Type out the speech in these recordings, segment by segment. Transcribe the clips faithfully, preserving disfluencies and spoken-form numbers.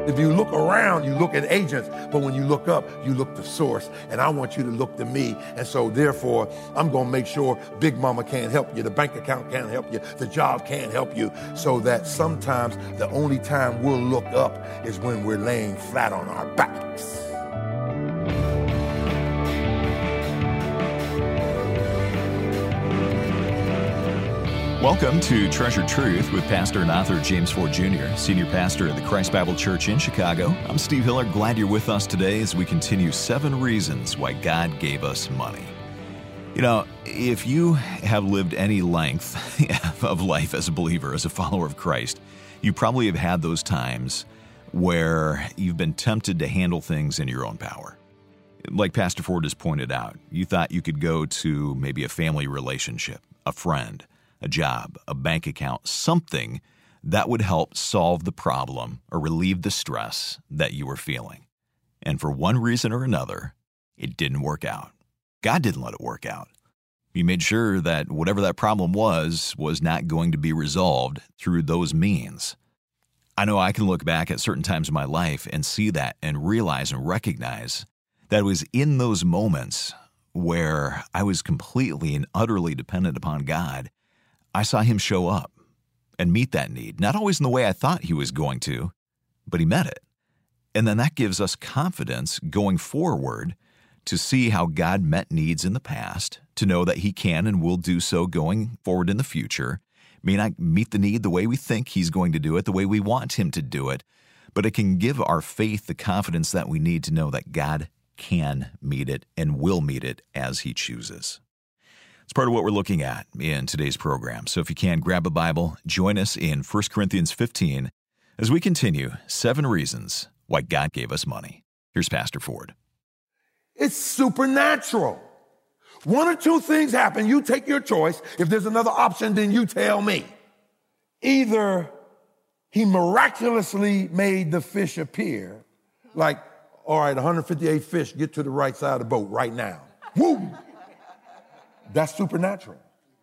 If you look around, you look at agents, but when you look up, you look to source. And I want you to look to me. And so therefore, I'm going to make sure Big Mama can't help you, the bank account can't help you, the job can't help you, so that sometimes the only time we'll look up is when we're laying flat on our backs. Welcome to Treasured Truth with pastor and author James Ford Junior, senior pastor at the Christ Bible Church in Chicago. I'm Steve Hiller. Glad you're with us today as we continue seven reasons why God gave us money. You know, if you have lived any length of life as a believer, as a follower of Christ, you probably have had those times where you've been tempted to handle things in your own power. Like Pastor Ford has pointed out, you thought you could go to maybe a family relationship, a friend, a job, a bank account, something that would help solve the problem or relieve the stress that you were feeling. And for one reason or another, it didn't work out. God didn't let it work out. He made sure that whatever that problem was, was not going to be resolved through those means. I know I can look back at certain times in my life and see that and realize and recognize that it was in those moments where I was completely and utterly dependent upon God. I saw him show up and meet that need, not always in the way I thought he was going to, but he met it. And then that gives us confidence going forward to see how God met needs in the past, to know that he can and will do so going forward in the future. May not meet the need the way we think he's going to do it, the way we want him to do it, but it can give our faith the confidence that we need to know that God can meet it and will meet it as he chooses. It's part of what we're looking at in today's program. So if you can, grab a Bible, join us in First Corinthians fifteen as we continue seven reasons why God gave us money. Here's Pastor Ford. It's supernatural. One or two things happen. You take your choice. If there's another option, then you tell me. Either he miraculously made the fish appear, like, all right, one hundred fifty-eight fish, get to the right side of the boat right now. Woo! That's supernatural.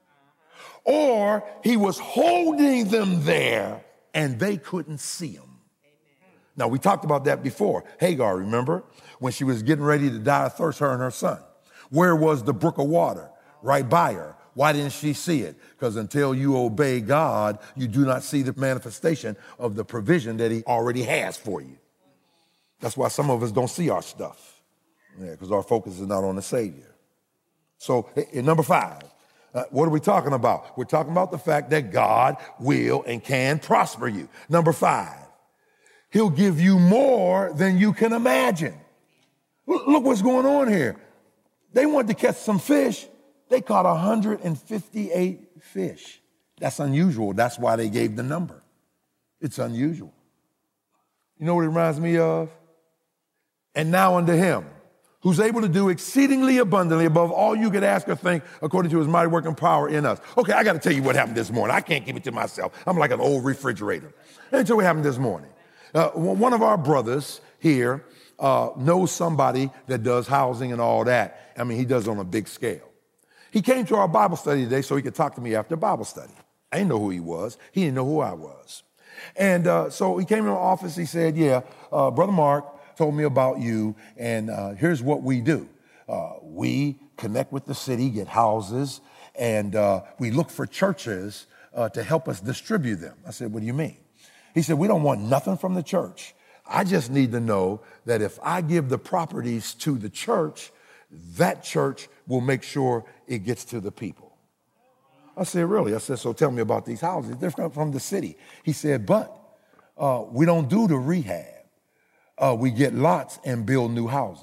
Or he was holding them there and they couldn't see him. Now, we talked about that before. Hagar, remember? When she was getting ready to die of thirst, her and her son. Where was the brook of water? Right by her. Why didn't she see it? Because until you obey God, you do not see the manifestation of the provision that he already has for you. That's why some of us don't see our stuff. Yeah, because our focus is not on the Savior. So, in number five, uh, what are we talking about? We're talking about the fact that God will and can prosper you. Number five, he'll give you more than you can imagine. Look, look what's going on here. They wanted to catch some fish. They caught one hundred fifty-eight fish. That's unusual. That's why they gave the number. It's unusual. You know what it reminds me of? And now unto him who's able to do exceedingly abundantly above all you could ask or think according to his mighty working power in us. Okay, I got to tell you what happened this morning. I can't keep it to myself. I'm like an old refrigerator. Let me tell you what happened this morning. Uh, one of our brothers here uh, knows somebody that does housing and all that. I mean, he does on a big scale. He came to our Bible study today so he could talk to me after Bible study. I didn't know who he was. He didn't know who I was. And uh, so he came in the office. He said, yeah, uh, Brother Mark told me about you, and uh, here's what we do. Uh, we connect with the city, get houses, and uh, we look for churches uh, to help us distribute them. I said, what do you mean? He said, we don't want nothing from the church. I just need to know that if I give the properties to the church, that church will make sure it gets to the people. I said, really? I said, so tell me about these houses. They're from the city. He said, but uh, we don't do the rehab. Uh, we get lots and build new houses.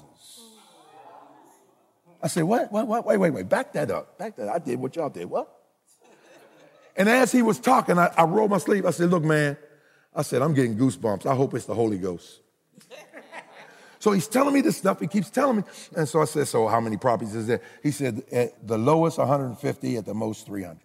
I said, what, what, what, wait, wait, wait, back that up. Back that up. I did what y'all did, what? And as he was talking, I, I rolled my sleeve. I said, look, man, I said, I'm getting goosebumps. I hope it's the Holy Ghost. So he's telling me this stuff. He keeps telling me. And so I said, so how many properties is there? He said, at the lowest, one hundred fifty, at the most, three hundred.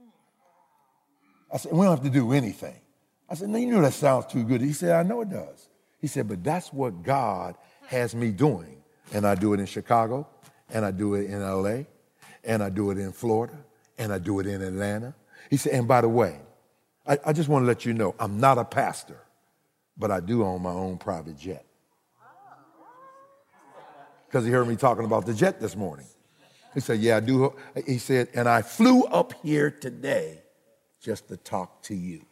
I said, we don't have to do anything. I said, no, you know that sounds too good. He said, I know it does. He said, but that's what God has me doing. And I do it in Chicago, and I do it in L A, and I do it in Florida, and I do it in Atlanta. He said, and by the way, I, I just want to let you know, I'm not a pastor, but I do own my own private jet. Because he heard me talking about the jet this morning. He said, yeah, I do. He said, and I flew up here today just to talk to you.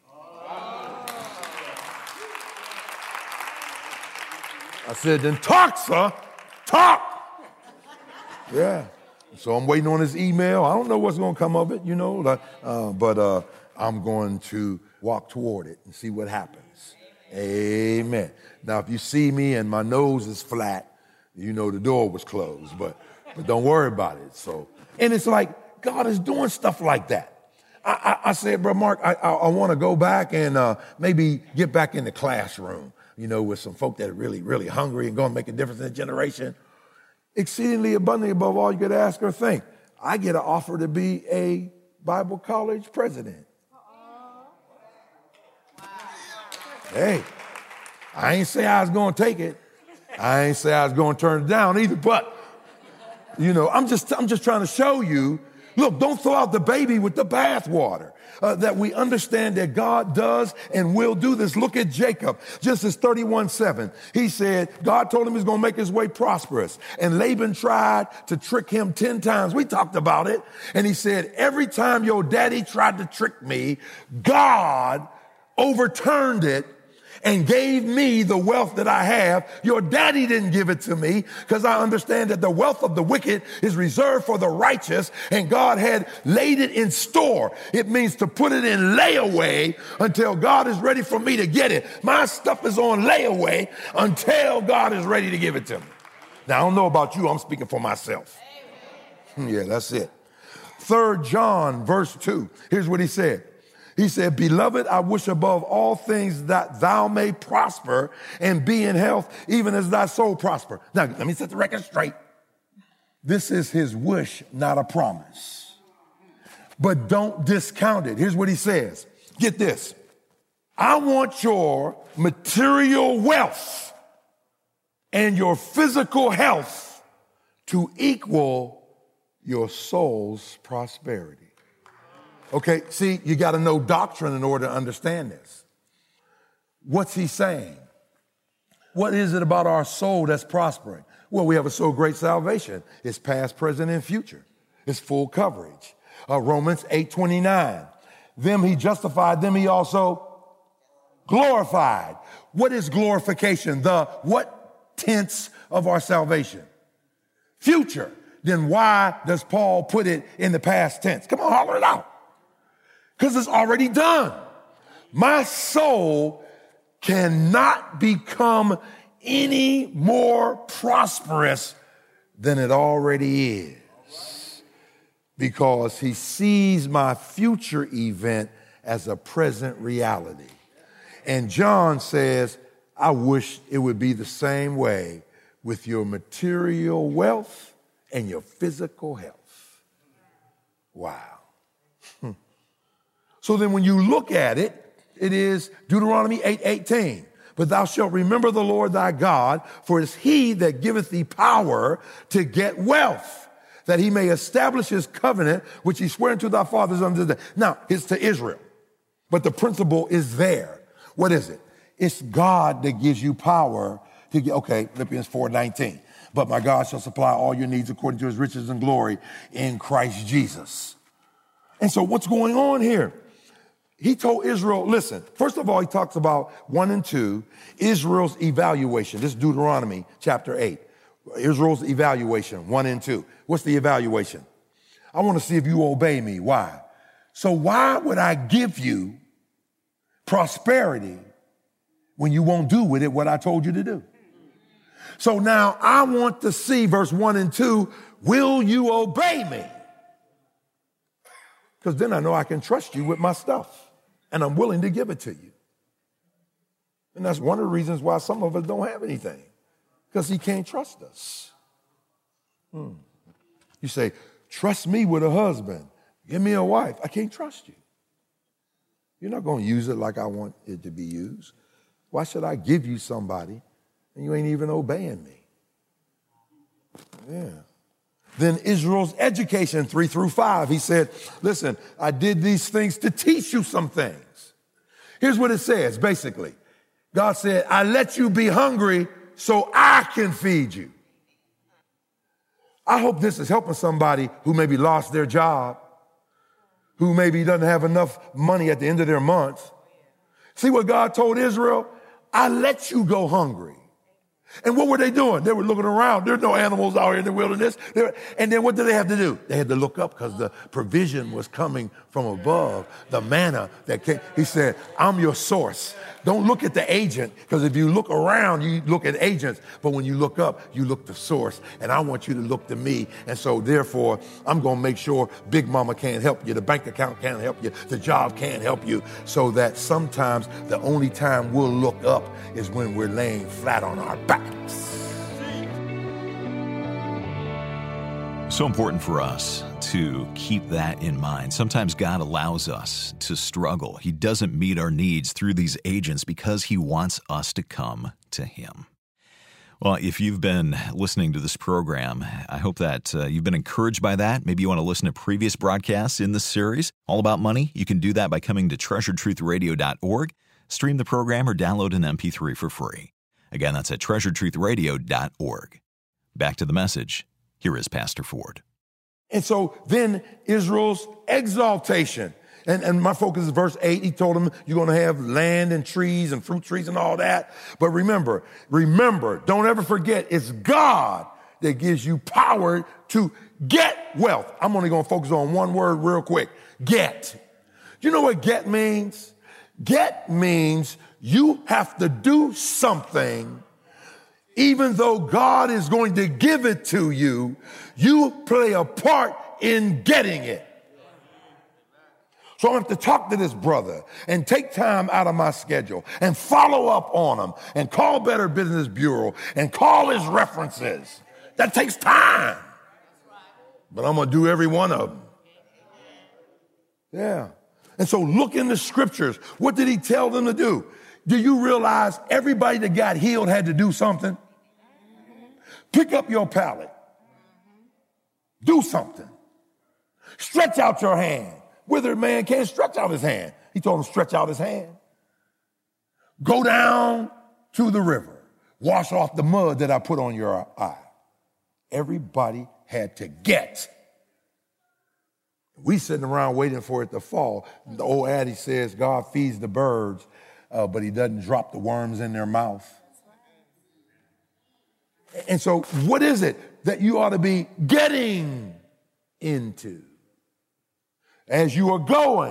I said, then talk, sir. Talk. Yeah. So I'm waiting on his email. I don't know what's going to come of it, you know, uh, but uh, I'm going to walk toward it and see what happens. Amen. Now, if you see me and my nose is flat, you know the door was closed, but, but don't worry about it. So, and it's like God is doing stuff like that. I, I, I said, bro, Mark, I, I, I want to go back and uh, maybe get back in the classroom, you know, with some folk that are really, really hungry and going to make a difference in the generation. Exceedingly abundantly above all you could ask or think. I get an offer to be a Bible college president. Hey, I ain't say I was going to take it. I ain't say I was going to turn it down either, but, you know, I'm just, I'm just trying to show you, look, don't throw out the baby with the bathwater. Uh, that we understand that God does and will do this. Look at Jacob, Genesis thirty-one seven. He said, God told him he's going to make his way prosperous. And Laban tried to trick him ten times. We talked about it. And he said, every time your daddy tried to trick me, God overturned it and gave me the wealth that I have. Your daddy didn't give it to me because I understand that the wealth of the wicked is reserved for the righteous, and God had laid it in store. It means to put it in layaway until God is ready for me to get it. My stuff is on layaway until God is ready to give it to me. Now, I don't know about you. I'm speaking for myself. Yeah, that's it. Third John verse two. Here's what he said. He said, beloved, I wish above all things that thou may prosper and be in health, even as thy soul prosper. Now, let me set the record straight. This is his wish, not a promise. But don't discount it. Here's what he says. Get this. I want your material wealth and your physical health to equal your soul's prosperity. Okay, see, you got to know doctrine in order to understand this. What's he saying? What is it about our soul that's prospering? Well, we have a so great salvation. It's past, present, and future. It's full coverage. Uh, Romans eight twenty-nine. Them he justified, them he also glorified. What is glorification? The what tense of our salvation? Future. Then why does Paul put it in the past tense? Come on, holler it out. Because it's already done. My soul cannot become any more prosperous than it already is, because he sees my future event as a present reality. And John says, I wish it would be the same way with your material wealth and your physical health. Wow. So then when you look at it, it is Deuteronomy eight eighteen. But thou shalt remember the Lord thy God, for it is he that giveth thee power to get wealth, that he may establish his covenant, which he sware unto thy fathers unto the day. Now, it's to Israel, but the principle is there. What is it? It's God that gives you power to get, okay, Philippians four nineteen. But my God shall supply all your needs according to his riches and glory in Christ Jesus. And so what's going on here? He told Israel, listen, first of all, he talks about one and two, Israel's evaluation. This is Deuteronomy chapter eight. Israel's evaluation, one and two. What's the evaluation? I want to see if you obey me. Why? So why would I give you prosperity when you won't do with it what I told you to do? So now I want to see verse one and two, will you obey me? Because then I know I can trust you with my stuff. And I'm willing to give it to you. And that's one of the reasons why some of us don't have anything. Because he can't trust us. Hmm. You say, trust me with a husband. Give me a wife. I can't trust you. You're not going to use it like I want it to be used. Why should I give you somebody and you ain't even obeying me? Yeah. Then Israel's education, three through five. He said, listen, I did these things to teach you some things. Here's what it says, basically. God said, I let you be hungry so I can feed you. I hope this is helping somebody who maybe lost their job, who maybe doesn't have enough money at the end of their month. See what God told Israel? I let you go hungry. And what were they doing? They were looking around. There's no animals out here in the wilderness. Were, and then what did they have to do? They had to look up because the provision was coming from above, the manna that came. He said, I'm your source. Don't look at the agent, because if you look around, you look at agents. But when you look up, you look to source. And I want you to look to me. And so therefore, I'm going to make sure Big Mama can't help you. The bank account can't help you. The job can't help you. So that sometimes the only time we'll look up is when we're laying flat on our backs. So important for us to keep that in mind. Sometimes God allows us to struggle. He doesn't meet our needs through these agents because he wants us to come to him. Well, if you've been listening to this program, I hope that uh, you've been encouraged by that. Maybe you want to listen to previous broadcasts in this series all about money. You can do that by coming to treasure truth radio dot org, stream the program, or download an M P three for free. Again, that's at treasure truth radio dot org. Back to the message. Here is Pastor Ford. And so then Israel's exaltation. And, and my focus is verse eight. He told them you're going to have land and trees and fruit trees and all that. But remember, remember, don't ever forget, it's God that gives you power to get wealth. I'm only going to focus on one word real quick. Get. Do you know what get means? Get means you have to do something. Even though God is going to give it to you, you play a part in getting it. So I have to talk to this brother and take time out of my schedule and follow up on him and call Better Business Bureau and call his references. That takes time. But I'm going to do every one of them. Yeah. And so look in the scriptures. What did he tell them to do? Do you realize everybody that got healed had to do something? Pick up your pallet. Do something. Stretch out your hand. Withered man can't stretch out his hand. He told him stretch out his hand. Go down to the river. Wash off the mud that I put on your eye. Everybody had to get. We sitting around waiting for it to fall. The old adage says God feeds the birds, uh, but he doesn't drop the worms in their mouth. And so what is it that you ought to be getting into as you are going?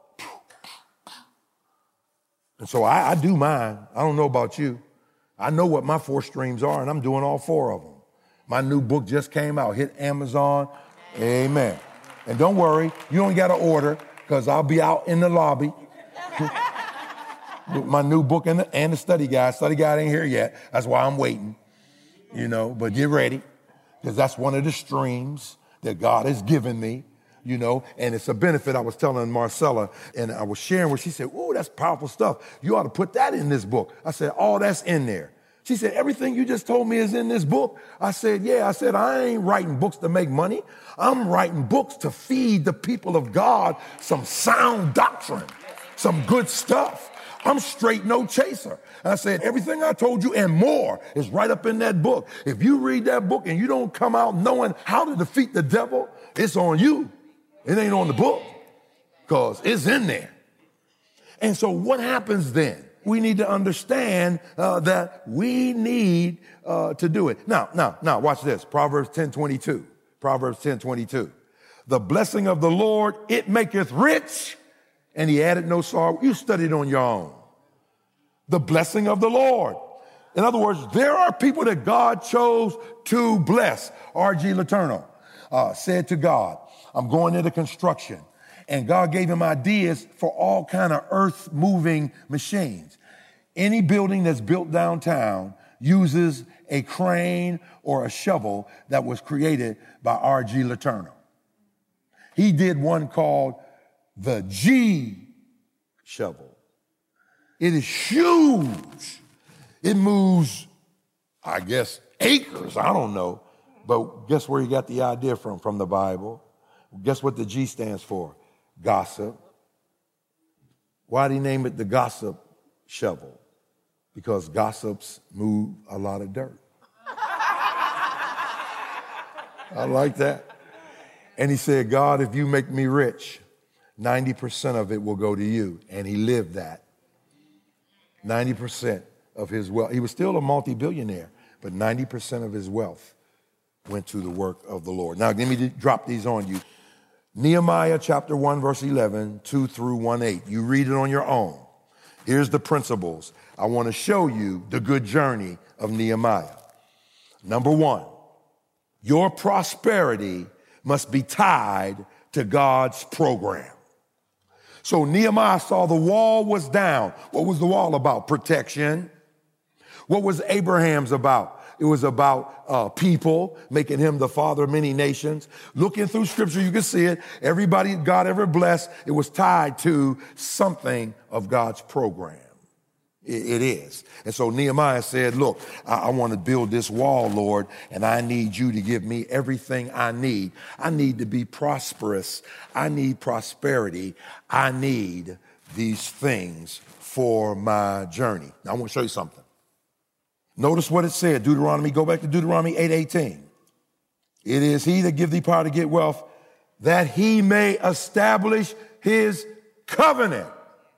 And so I, I do mine. I don't know about you. I know what my four streams are, and I'm doing all four of them. My new book just came out. Hit Amazon. Amen. And don't worry, you don't got to order, because I'll be out in the lobby with my new book and the, and the study guide. Study guide ain't here yet. That's why I'm waiting. You know, but get ready, because that's one of the streams that God has given me, you know, and it's a benefit. I was telling Marcella, and I was sharing with her. She said, "Ooh, that's powerful stuff. You ought to put that in this book." I said, "Oh, that's in there." She said, "Everything you just told me is in this book." I said, "Yeah." I said, "I ain't writing books to make money. I'm writing books to feed the people of God some sound doctrine, some good stuff. I'm straight no chaser." I said, everything I told you and more is right up in that book. If you read that book and you don't come out knowing how to defeat the devil, it's on you. It ain't on the book, because it's in there. And so what happens then? We need to understand uh, that we need uh, to do it. Now, now, now, watch this. Proverbs ten twenty-two. Proverbs ten twenty-two. The blessing of the Lord, it maketh rich, and he added no sorrow. You studied on your own. The blessing of the Lord. In other words, there are people that God chose to bless. R G Letourneau uh, said to God, I'm going into construction. And God gave him ideas for all kind of earth-moving machines. Any building that's built downtown uses a crane or a shovel that was created by R G Letourneau. He did one called the G shovel. It is huge. It moves, I guess, acres. I don't know. But guess where he got the idea from? From the Bible. Guess what the G stands for? Gossip. Why did he name it the gossip shovel? Because gossips move a lot of dirt. I like that. And he said, God, if you make me rich, ninety percent of it will go to you. And he lived that. ninety percent of his wealth. He was still a multi-billionaire, but ninety percent of his wealth went to the work of the Lord. Now, let me drop these on you. Nehemiah chapter one, verse eleven, two through one eight. You read it on your own. Here's the principles. I want to show you the good journey of Nehemiah. Number one, your prosperity must be tied to God's program. So Nehemiah saw the wall was down. What was the wall about? Protection. What was Abraham's about? It was about uh, people, making him the father of many nations. Looking through scripture, you can see it. Everybody God ever blessed, it was tied to something of God's program. It is. And so Nehemiah said, look, I, I want to build this wall, Lord, and I need you to give me everything I need. I need to be prosperous. I need prosperity. I need these things for my journey. Now, I want to show you something. Notice what it said, Deuteronomy, go back to Deuteronomy eight eighteen. It is he that give thee power to get wealth, that he may establish his covenant.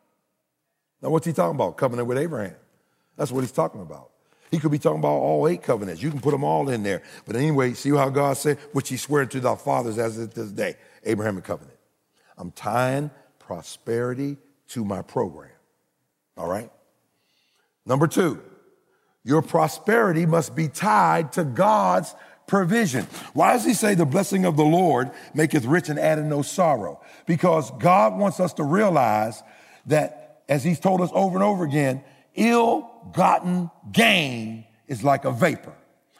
Now, what's he talking about? Covenant with Abraham. That's what he's talking about. He could be talking about all eight covenants. You can put them all in there. But anyway, see how God said, which he swore to thy fathers as of this day, Abrahamic covenant. I'm tying prosperity to my program. All right? Number two, your prosperity must be tied to God's provision. Why does he say the blessing of the Lord maketh rich and addeth no sorrow? Because God wants us to realize that, as he's told us over and over again, ill-gotten gain is like a vapor.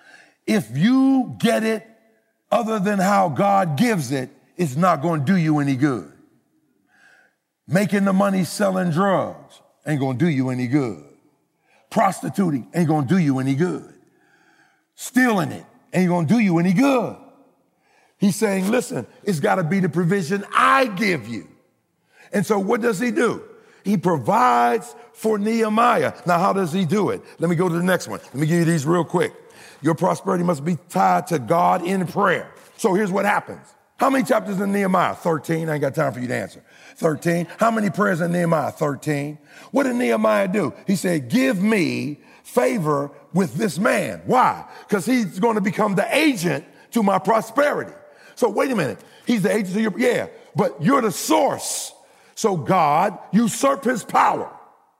If you get it other than how God gives it, it's not going to do you any good. Making the money selling drugs ain't going to do you any good. Prostituting ain't going to do you any good. Stealing it ain't going to do you any good. He's saying, listen, it's got to be the provision I give you. And so what does he do? He provides for Nehemiah. Now, how does he do it? Let me go to the next one. Let me give you these real quick. Your prosperity must be tied to God in prayer. So here's what happens. How many chapters in Nehemiah? thirteen. I ain't got time for you to answer. thirteen. How many prayers in Nehemiah? thirteen. What did Nehemiah do? He said, give me favor with this man. Why? Because he's going to become the agent to my prosperity. So wait a minute. He's the agent to your, yeah, but you're the source. So God usurped his power.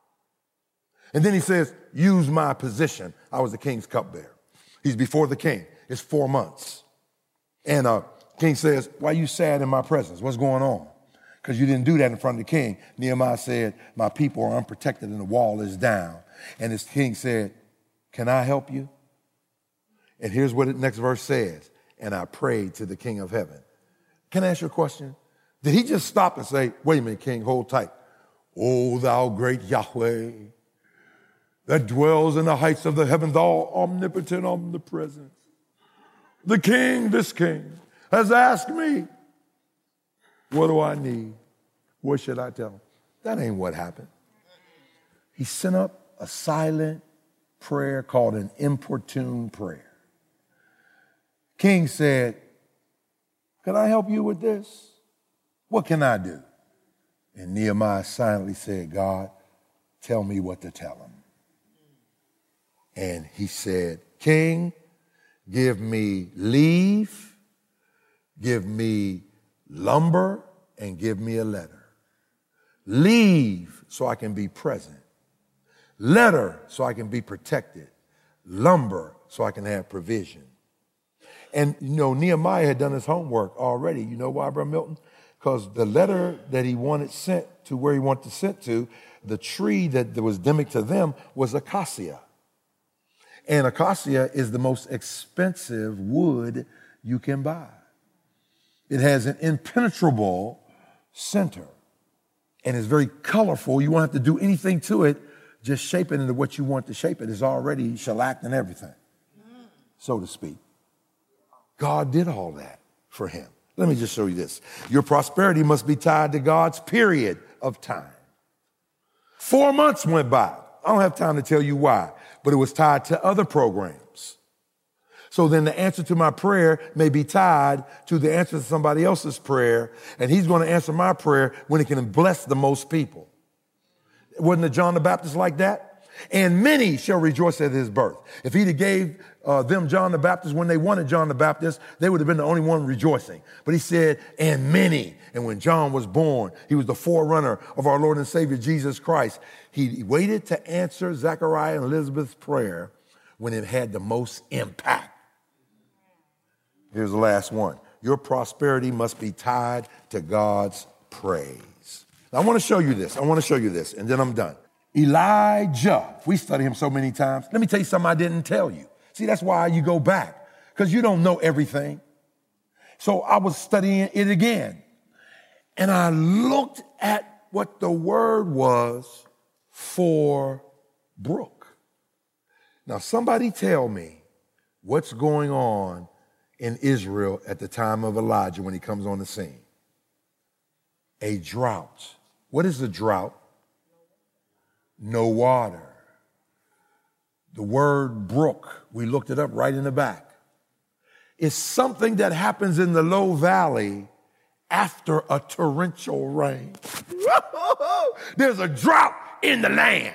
And then he says, use my position. I was the king's cupbearer. He's before the king. It's four months. And uh, king says, why are you sad in my presence? What's going on? Because you didn't do that in front of the king. Nehemiah said, my people are unprotected and the wall is down. And his king said, can I help you? And here's what the next verse says. And I prayed to the King of heaven. Can I ask you a question? Did he just stop and say, wait a minute, king, hold tight. O thou great Yahweh, that dwells in the heights of the heavens, thou omnipotent, omnipresent. The king, this king, has asked me, what do I need? What should I tell him? That ain't what happened. He sent up a silent prayer called an importune prayer. King said, can I help you with this? What can I do? And Nehemiah silently said, God, tell me what to tell him. And he said, King, give me leave, give me lumber, and give me a letter. Leave so I can be present. Letter so I can be protected. Lumber so I can have provision. And, you know, Nehemiah had done his homework already. You know why, Brother Milton? Because the letter that he wanted sent to where he wanted to send to, the tree that was endemic to them was acacia. And acacia is the most expensive wood you can buy. It has an impenetrable center and it's very colorful. You won't have to do anything to it. Just shape it into what you want to shape it. It's already shellacked and everything, so to speak. God did all that for him. Let me just show you this. Your prosperity must be tied to God's period of time. Four months went by. I don't have time to tell you why, but it was tied to other programs. So then the answer to my prayer may be tied to the answer to somebody else's prayer, and he's going to answer my prayer when it can bless the most people. Wasn't it John the Baptist like that? And many shall rejoice at his birth. If he'd have gave uh, them John the Baptist when they wanted John the Baptist, they would have been the only one rejoicing. But he said, and many. And when John was born, he was the forerunner of our Lord and Savior, Jesus Christ. He waited to answer Zechariah and Elizabeth's prayer when it had the most impact. Here's the last one. Your prosperity must be tied to God's praise. Now, I want to show you this. I want to show you this, and then I'm done. Elijah. We study him so many times. Let me tell you something I didn't tell you. See, that's why you go back, because you don't know everything. So I was studying it again, and I looked at what the word was for brook. Now, somebody tell me what's going on in Israel at the time of Elijah when he comes on the scene. A drought. What is a drought? No water. The word brook, we looked it up right in the back. It's something that happens in the low valley after a torrential rain. There's a drought in the land.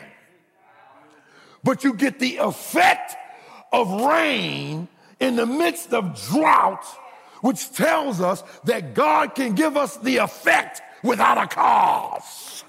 But you get the effect of rain in the midst of drought, which tells us that God can give us the effect without a cause.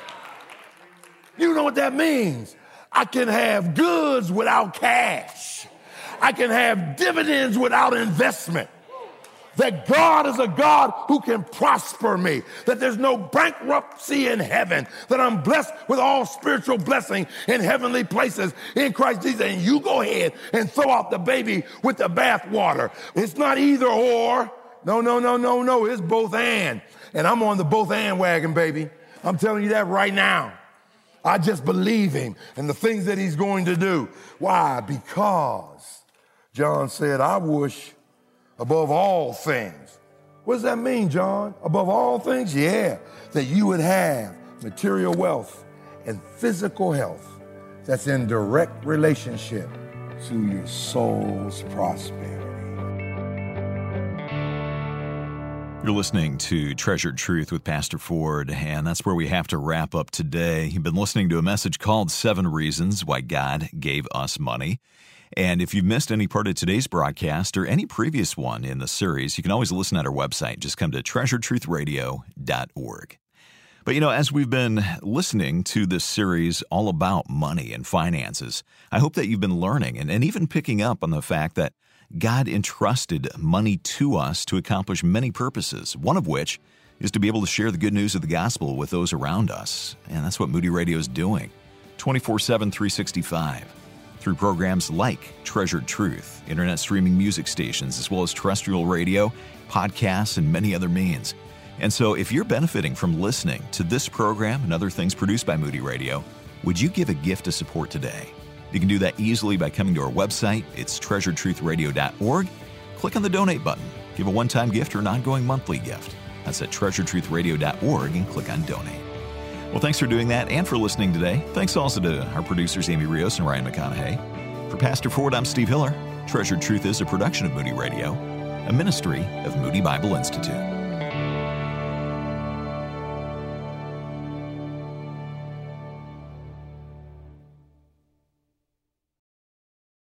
You know what that means? I can have goods without cash. I can have dividends without investment. That God is a God who can prosper me. That there's no bankruptcy in heaven. That I'm blessed with all spiritual blessing in heavenly places in Christ Jesus. And you go ahead and throw out the baby with the bathwater. It's not either or. No, no, no, no, no. It's both and. And I'm on the both and wagon, baby. I'm telling you that right now. I just believe him and the things that he's going to do. Why? Because John said, I wish above all things. What does that mean, John? Above all things? Yeah, that you would have material wealth and physical health that's in direct relationship to your soul's prosperity. You're listening to Treasured Truth with Pastor Ford, and that's where we have to wrap up today. You've been listening to a message called Seven Reasons Why God Gave Us Money. And if you've missed any part of today's broadcast or any previous one in the series, you can always listen at our website. Just come to treasured truth radio dot org. But, you know, as we've been listening to this series all about money and finances, I hope that you've been learning and, and even picking up on the fact that God entrusted money to us to accomplish many purposes, one of which is to be able to share the good news of the gospel with those around us. And that's what Moody Radio is doing, twenty-four seven, three sixty-five, through programs like Treasured Truth, internet streaming music stations, as well as terrestrial radio, podcasts, and many other means. And so if you're benefiting from listening to this program and other things produced by Moody Radio, would you give a gift of support today? You can do that easily by coming to our website. It's treasured truth radio dot org. Click on the donate button. Give a one-time gift or an ongoing monthly gift. That's at treasured truth radio dot org and click on donate. Well, thanks for doing that and for listening today. Thanks also to our producers, Amy Rios and Ryan McConaughey. For Pastor Ford, I'm Steve Hiller. Treasured Truth is a production of Moody Radio, a ministry of Moody Bible Institute.